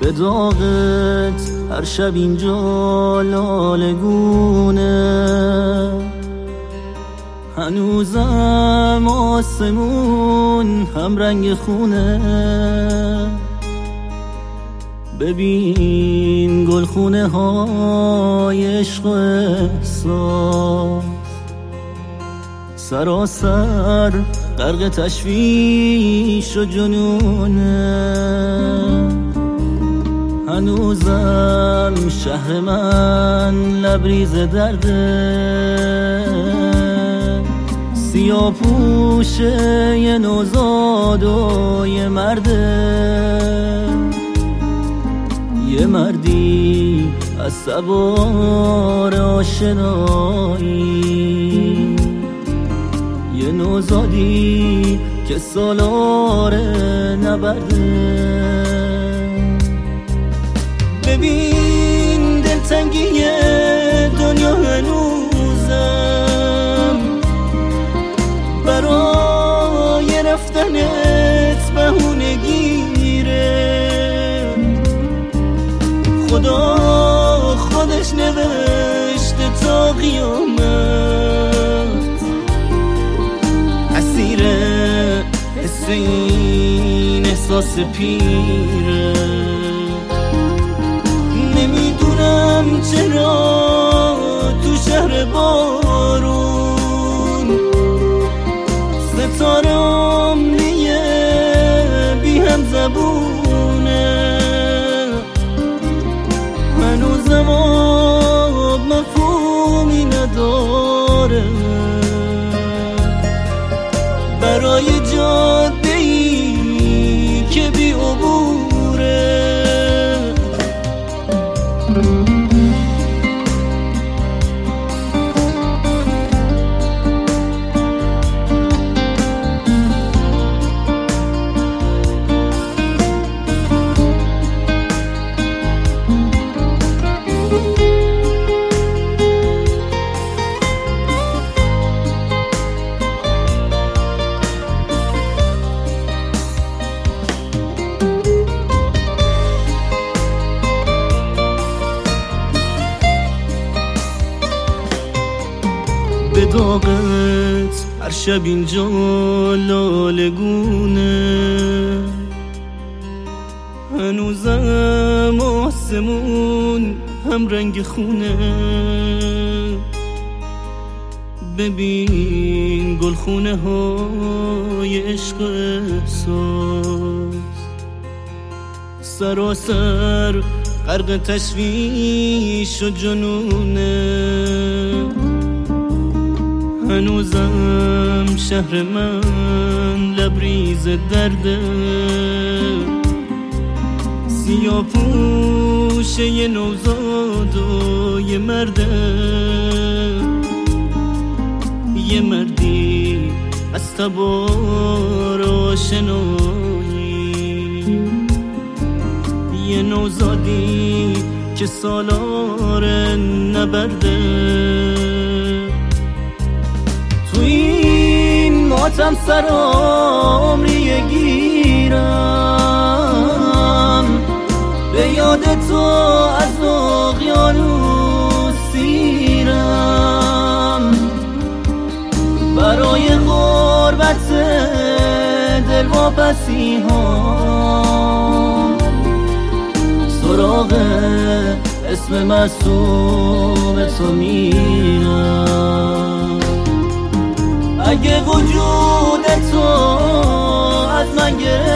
به داغت هر شب اینجا لاله‌گونه، هنوزم آسمون هم رنگ خونه. ببین گلخونه های عشق و احساس، سراسر غرق تشویش و جنونه. هنوزم شهر من لبریز درده، سیاه‌پوش یه نوزاد و یه مرده، یه مردی از سوار آشنایی، یه نوزادی که سالار نبرده. ببین دلتنگی دنیا هنوزم برای رفتنت بهونه گیره. خدا خودش نوشته تا قیامت، اسیر حس این احساس پیره. نمیدونم چرا تو شهر بارون ستاره عمریه بی هم زبونه. هنوزم آب مفهومی نداره برای جاده‌ای که بی عبوره. به داغت هر شب اینجا لاله‌گونه، هنوزم آسمون هم رنگ خونه. ببین گلخونه های عشق احساس، سراسر غرق تشویش و جنونه. هنوزم شهر من لبریز درده، سیاه‌پوش یه نوزاد و یه مرده، یه مردی از تبار آشنایی، یه نوزادی که سالار نبرده. تو این ماتم سر عمری گیرم، به یاد تو از اقیانوس سیرم. برای غربت دلواپسی ها سراغ اسم معصوم تو میرم. اگه وجود تو از من گرفت